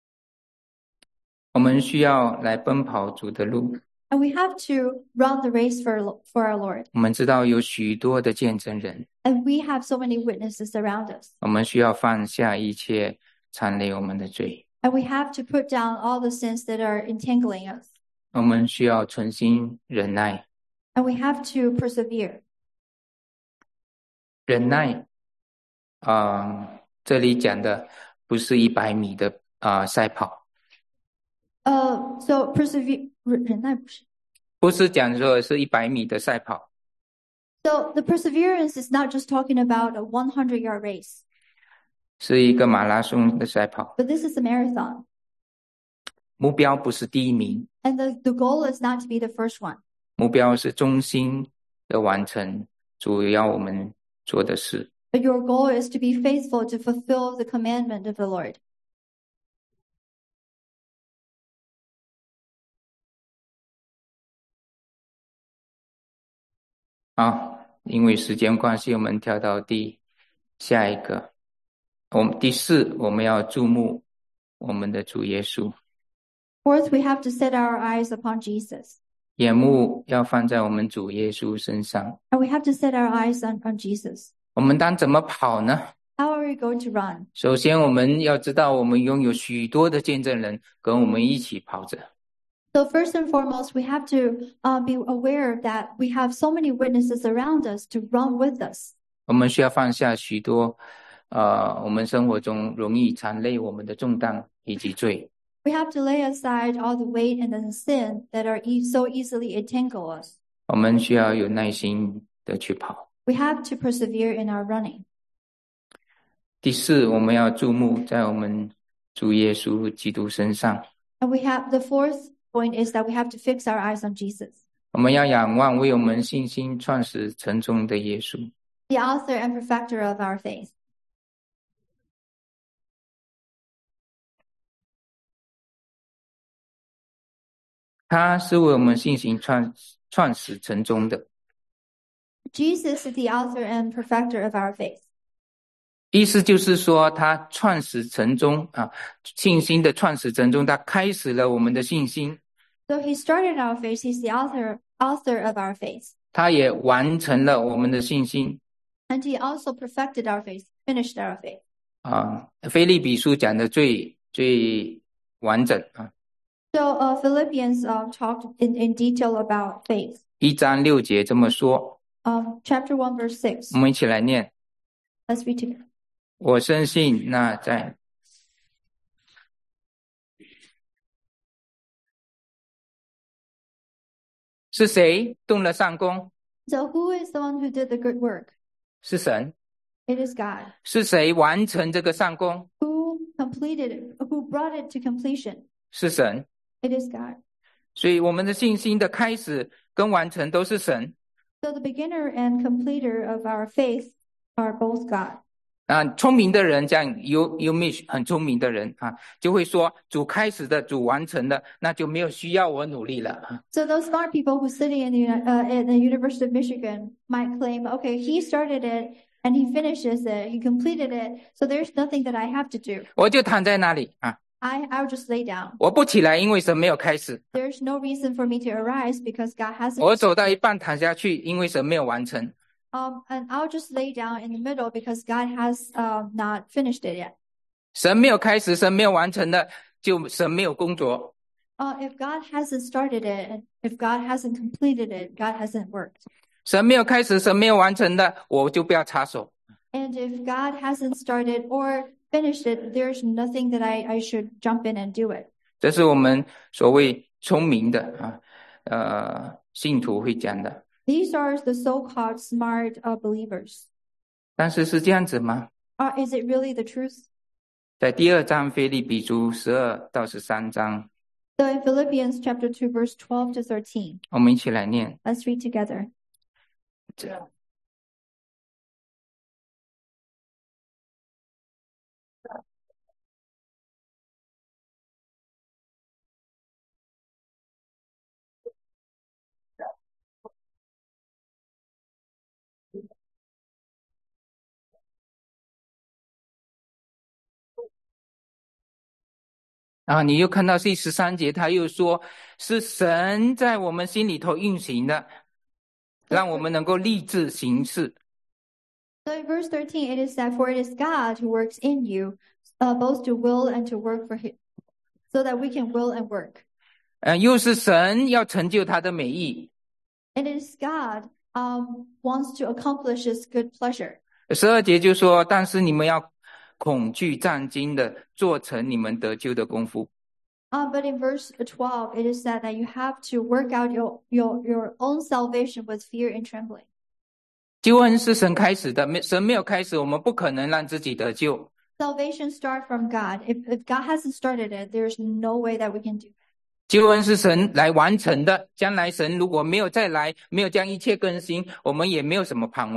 我们需要来奔跑主的路。 And we have to run the race for, for our Lord. 我们知道有许多的见证人， And we have so many witnesses around us. 我们需要放下一切缠累我们的罪， And we have to put down all the sins that are entangling us. 我们需要存心忍耐。 And we have to persevere. 忍耐，啊、呃，这里讲的不是一百米的啊、呃、赛跑， Uh, so persevere, 忍耐不是。 不是讲说是一百米的赛跑， So the perseverance is not just talking about a one hundred yard race, 是一个马拉松的赛跑。 but this is a marathon. 目标不是第一名， And the, the goal is not to be the first one. 目标是忠心的完成主要我们做的事。 But your goal is to be faithful to fulfill the commandment of the Lord. 好，因为时间关系，我们跳到第下一个。我们第四，我们要注目我们的主耶稣。 Fourth, we have to set our eyes upon Jesus. 眼目要放在我们主耶稣身上。 And we have to set our eyes on, on Jesus. 我们当怎么跑呢？ How are we going to run? 首先，我们要知道，我们拥有许多的见证人跟我们一起跑着。 So first and foremost, we have to uh, be aware that we have so many witnesses around us to run with us. 我们需要放下许多呃，我们生活中容易缠累我们的重担以及罪。 We have to lay aside all the weight and the sin that are e- so easily entangle us. 我们需要有耐心的去跑。 We have to persevere in our running. 第四，我们要注目在我们主耶稣基督身上。 And we have the fourth point is that we have to fix our eyes on Jesus, 我们要仰望为我们信心创始成终的耶稣。 the author and perfecter of our faith. 他是为我们信心创创始成终的。 Jesus is the author and perfecter of our faith. 意思就是说，他创始成终啊，信心的创始成终，他开始了我们的信心。 So he started our faith. He's the author author of our faith. 他也完成了我们的信心。 And he also perfected our faith, finished our faith. 啊，腓立比书讲的最最完整啊。 So uh, Philippians uh, talked in, in detail about faith. 一章六节这么说， Um, chapter one, verse six. 我们一起来念。 Let's read together. 我深信那在是谁动了上功？ So who is the one who did the good work? 是神。 It is God. 是谁完成这个上功？ Who completed it? Who brought it to completion? 是神。 It is God. 所以我们的信心的开始跟完成都是神。 So the beginner and completer of our faith are both God. 啊，聪明的人，这样 U U Mitch 很聪明的人啊，就会说主开始的，主完成的，那就没有需要我努力了啊。 So those smart people who sitting in the uni- uh, at the University of Michigan might claim, okay, he started it and he finishes it, he completed it, so there's nothing that I have to do. 我就躺在那里啊， I I'll just lay down. 我不起来，因为神没有开始。 There's no reason for me to arise because God hasn't. 我走到一半躺下去，因为神没有完成。 Um, and I'll just lay down in the middle because God has um not finished it yet. 神没有开始，神没有完成的，就神没有工作。 Uh, if God hasn't started it, and if God hasn't completed it, God hasn't worked. 神没有开始，神没有完成的，我就不要插手。 And if God hasn't started or finished it, there's nothing that I, I should jump in and do it. 这是我们所谓聪明的啊，呃，信徒会讲的。 These are the so-called smart uh, believers. 但是是这样子吗？ Uh, is it really the truth? 在第二章腓立比书十二到十三章， So in Philippians chapter two, verse twelve to thirteen, 我们一起来念。 let's read together. 这啊，你又看到第十三节，他又说是神在我们心里头运行的，让我们能够立志行事。 So in verse thirteen, it is that for it is God who works in you, uh, both to will and to work for Him, so that we can will and work. 呃，又是神要成就他的美意。 And it is God um, wants to accomplish His good pleasure. 十二节就说，但是你们要恐惧战惊的做成你们得救的功夫。 Uh, but in verse twelve, it is said that you have to work out your, your, your own salvation with fear and trembling. 救恩是神开始的，没神没有开始，我们不可能让自己得救。 Salvation starts from God. If, if God hasn't started it, there's no way that we can do it. 救恩是神来完成的，将来神如果没有再来，没有将一切更新，我们也没有什么盼望。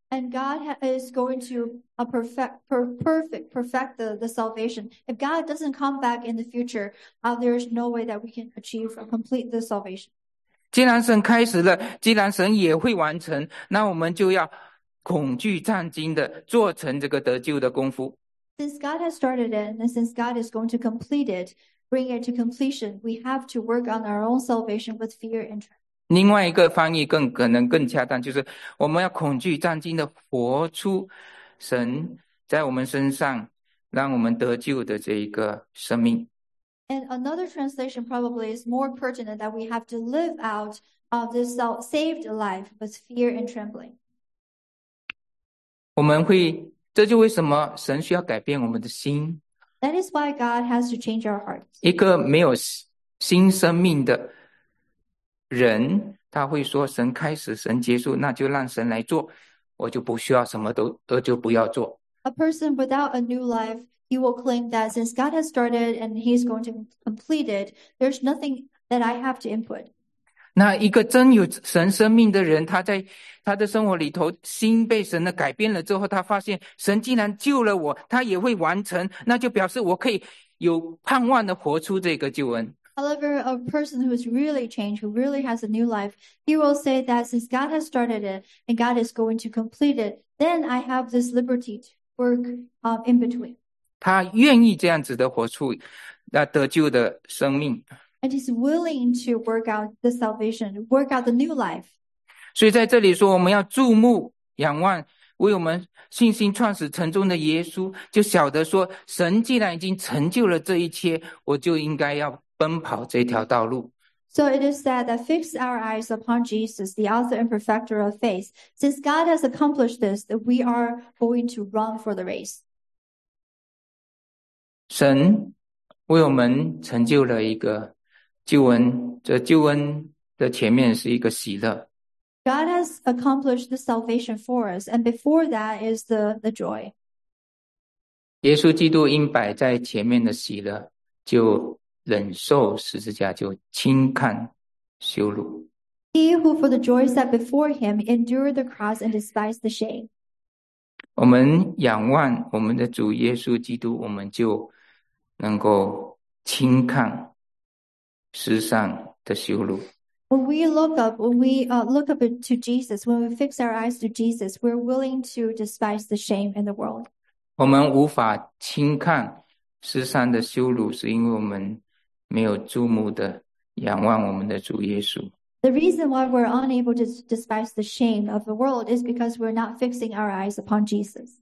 And God ha- is going to uh, perfect, per- perfect, perfect the, the salvation. If God doesn't come back in the future, uh, there is no way that we can achieve or complete the salvation. 既然神开始了，既然神也会完成，那我们就要恐惧战惊的做成这个得救的功夫。 Since God has started it, and since God is going to complete it, bring it to completion, we have to work on our own salvation with fear and trembling. 另外一个翻译更可能更恰当，就是我们要恐惧战惊的活出神在我们身上让我们得救的这一个生命。 And another translation probably is more pertinent, that we have to live out of this saved life with fear and trembling. 我们会，这就为什么神需要改变我们的心。 That is why God has to change our hearts. 一个没有新生命的人，他会说神开始神结束，那就让神来做，我就不需要什么都都就不要做。 A person without a new life, he will claim that since God has started and he's going to complete it, there's nothing that I have to input. 那一个真有神生命的人，他在他的生活里头心被神的改变了之后，他发现神既然救了我，他也会完成，那就表示我可以有盼望的活出这个救恩。 However, a person who's really changed, who really has a new life, he will say that since God has started it and God is going to complete it, then I have this liberty to work um, in between. 他愿意这样子的活出那得救的生命。 And he's willing to work out the salvation, work out the new life. 所以在这里说，我们要注目仰望为我们信心创始成终的耶稣，就晓得说，神既然已经成就了这一切，我就应该要奔跑这条道路。 So it is said that fix our eyes upon Jesus, the author and perfecter of faith. Since God has accomplished this, that we are going to run for the race. 神为我们成就了一个救恩，这救恩的前面是一个喜乐。 God has accomplished the salvation for us, and before that is the, the joy. 耶稣基督因摆在前面的喜乐，就忍受十字架，就轻看羞辱。 He who for the joy set before him endured the cross and despised the shame. 我们仰望我们的主耶稣基督，我们就能够轻看世上的羞辱。 When we look up, when we uh, look up to Jesus, when we fix our eyes to Jesus, we're willing to despise the shame in the world. 我们无法轻看世上的羞辱，是因为我们没有注目的仰望我们的主耶稣。 The reason why we're unable to despise the shame of the world is because we're not fixing our eyes upon Jesus.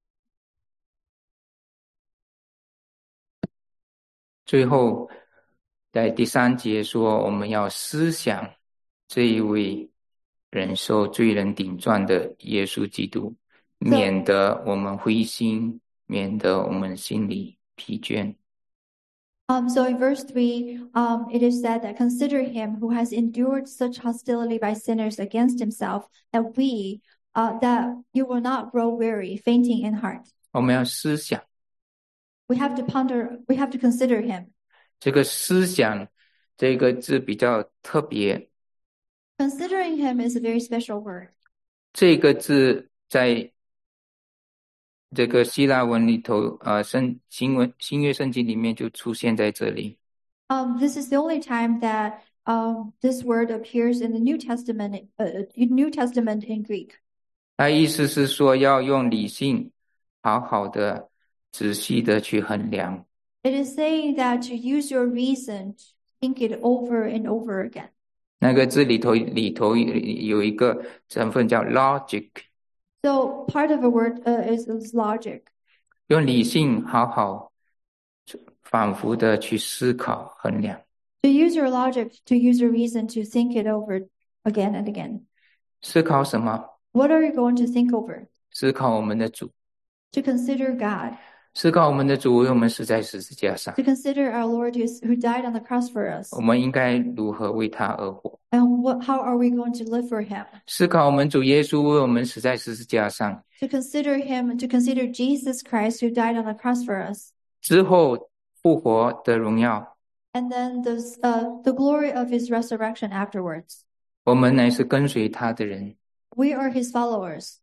最后在第三节说，我们要思想这一位忍受罪人顶撞的耶稣基督，免得我们灰心，免得我们心里疲倦。 Um, so in verse three, um, it is said that consider him who has endured such hostility by sinners against himself, that we, uh, that you will not grow weary, fainting in heart. 我们要思想， We have to ponder, we have to consider him. 这个思想这个字比较特别， Considering him is a very special word. 这个字在这个希腊文里头，呃，圣新文新约圣经里面就出现在这里。 Um, this is the only time that um, this word appears in the New Testament, uh, New Testament in Greek. 它意思是说要用理性好好的仔细的去衡量。 It is saying that to use your reason, to think it over and over again. 那个字里头里头有一个成分叫 logic， So part of a word uh, is, is logic. 用理性好好反复的去思考衡量。 To use your logic, to use your reason, to think it over again and again. 思考什么？ What are you going to think over? 思考我们的主， To consider God. 思考我们的主为我们死在十字架上， To consider our Lord who, who died on the cross for us. 我们应该如何为他而活？ And what, how are we going to live for him? 思考我们主耶稣为我们死在十字架上 To consider him, to consider Jesus Christ who died on the cross for us. 之后复活的荣耀， And then the, uh, the glory of his resurrection afterwards. 我们乃是跟随他的人， We are his followers.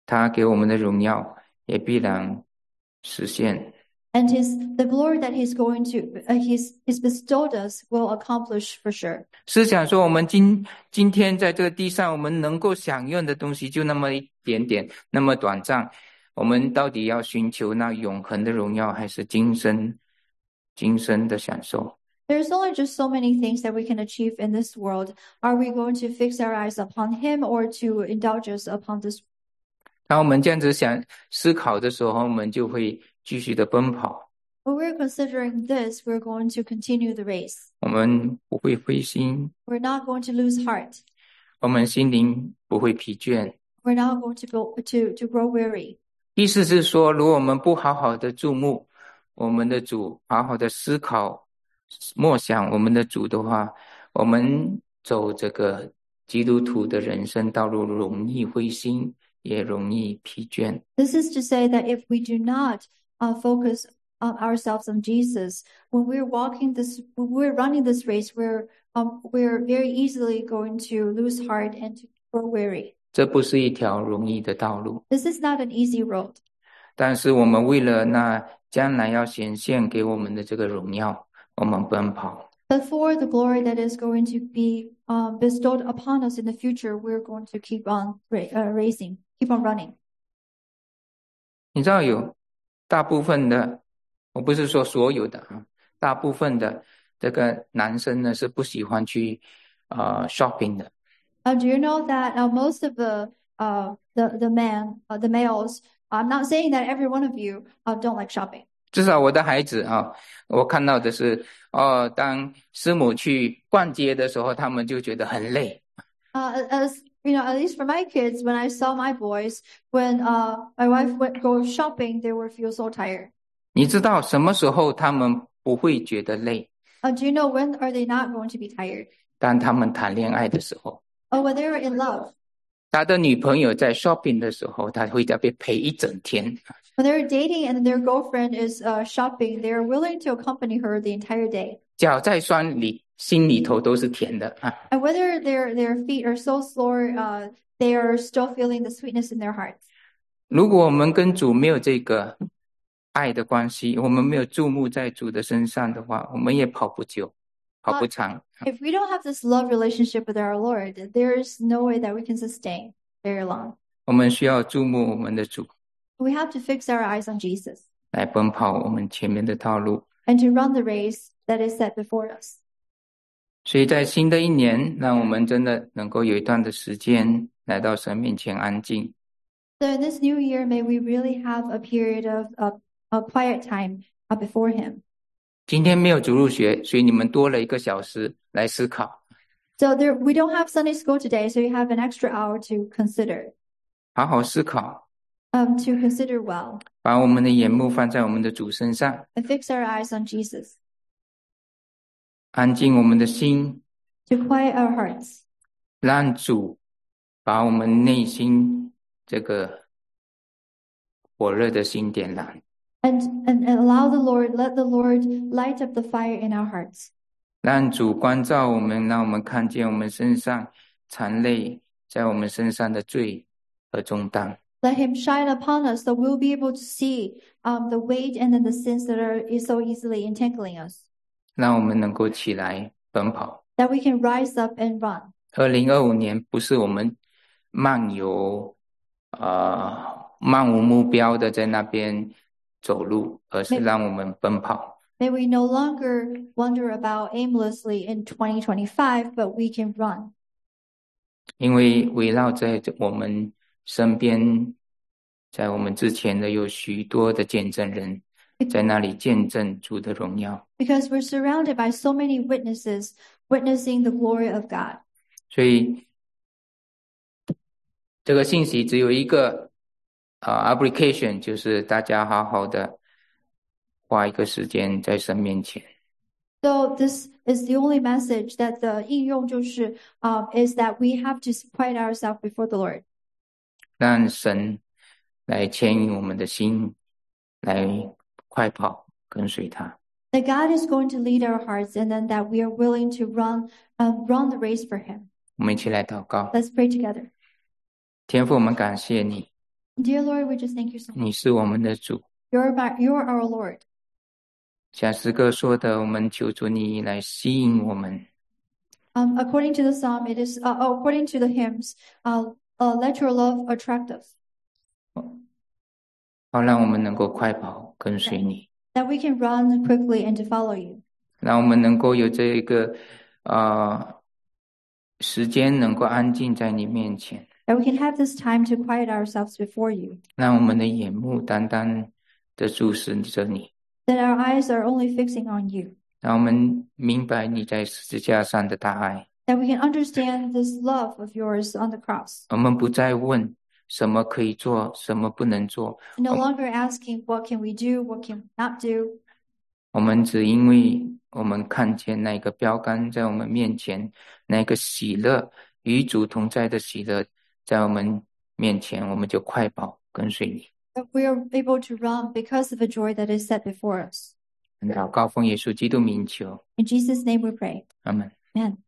他给我们的荣耀也必然实现。 And his the glory that he's going to uh, he's he's bestowed us will accomplish for sure. 试想说，我们今今天在这个地上，我们能够享用的东西就那么一点点，那么短暂。我们到底要寻求那永恒的荣耀，还是今生今生的享受？ There's only just so many things that we can achieve in this world. Are we going to fix our eyes upon him or to indulge us upon this? 当我们这样子想思考的时候，我们就会继续的奔跑。 When we're considering this, we're going to continue the race. 我们不会灰心， We're not going to lose heart. 我们心灵不会疲倦。 We're not going to go to to grow weary. 意思是说，如果我们不好好的注目我们的主，好好的思考默想我们的主的话，我们走这个基督徒的人生道路容易灰心，也容易疲倦。 This is to say that if we do not uh, focus on ourselves on Jesus, when we're walking this, when we're running this race, we're um, we're very easily going to lose heart and to grow weary. 这不是一条容易的道路， This is not an easy road. 但是我们为了那将来要显现给我们的这个荣耀，我们奔跑。 But for the glory that is going to be um, bestowed upon us in the future, we're going to keep on ra- uh, racing, keep on running. 你知道有大部分的，我不是说所有的啊，大部分的这个男生呢是不喜欢去呃 shopping 的。 Uh, do you know that uh, most of the uh, the the men, uh, the males, I'm not saying that every one of you uh, don't like shopping. 至少我的孩子啊，我看到的是，哦，当师母去逛街的时候，他们就觉得很累。 Uh, as you know, at least for my kids, when I saw my boys, when uh, my wife went go shopping, they would feel so tired. 你知道什么时候他们不会觉得累？ Uh, do you know when are they not going to be tired? 当他们谈恋爱的时候， Oh, when they were in love. 他的女朋友在 shopping 的时候，他会在被陪一整天。 When they're dating and their girlfriend is uh, shopping, they're willing to accompany her the entire day. 脚再酸里心里头都是甜的啊。 And whether their their feet are so sore, uh, they are still feeling the sweetness in their hearts. 如果我们跟主没有这个爱的关系，我们没有注目在主的身上的话，我们也跑不久，跑不长。 If we don't have this love relationship with our Lord, there is no way that we can sustain very long. 我们需要注目我们的主， We have to fix our eyes on Jesus 来奔跑我们前面的道路。 and to run the race that is set before us. 所以在新的一年，让我们真的能够有一段的时间来到神面前安静。 So in this new year, may we really have a period of of, of quiet time uh, before Him. 今天没有主日学，所以你们多了一个小时来思考， So there, we don't have Sunday school today, so you have an extra hour to consider, 好好思考， um, to consider well 把我们的眼目放在我们的主身上， and fix our eyes on Jesus, 安静我们的心， to quiet our hearts, 让主把我们内心这个火热的心点燃， and, and, and allow the Lord, let the Lord light up the fire in our hearts. 让主关照我们，让我们看见我们身上残累在我们身上的罪和重担。 Let Him shine upon us, so we'll be able to see um, the weight and then the sins that are is so easily entangling us, 让我们能够起来奔跑。 that we can rise up and run. 二零二五年不是我们漫游，呃，漫无目标的在那边走路，而是让我们奔跑。 May we no longer wander about aimlessly in twenty twenty-five, but we can run. 因为围绕在我们身边，在我们之前的有许多的见证人，在那里见证主的荣耀。 Because we're surrounded by so many witnesses witnessing the glory of God. 所以这个信息只有一个呃 application， 就是大家好好的花一个时间在神面前。 So this is the only message that the 应用就是 um, is that we have to quiet ourselves before the Lord. 让神来牵引我们的心，来快跑跟随他。 That God is going to lead our hearts and then that we are willing to run um, run the race for Him. 我们一起来祷告。 Let's pray together. 天父，我们感谢你， Dear Lord, we just thank you so much. 你是我们的主。 You're my, you're our Lord. 像诗歌说的，我们求主你来吸引我们， Um, according to the psalm, it is uh, oh, according to the hymns. Uh, uh, let your love attract us, 好让我们能够快跑跟随你， that we can run quickly and to follow you. 让我们能够有这一个呃时间能够安静在你面前， That we can have this time to quiet ourselves before you. 让我们的眼目单单的注视着你， That our eyes are only fixing on you. 让我们明白你在十字架上的大爱。 That we can understand this love of yours on the cross. 我们不再问什么可以做，什么不能做， No longer asking what can we do, what can we not do. 我们只因为我们看见那个标杆在我们面前，那个喜乐与主同在的喜乐在我们面前，我们就快跑跟随你。 That we are able to run because of the joy that is set before us. 祷告奉耶稣基督名求， In Jesus' name we pray. 阿们。 Amen.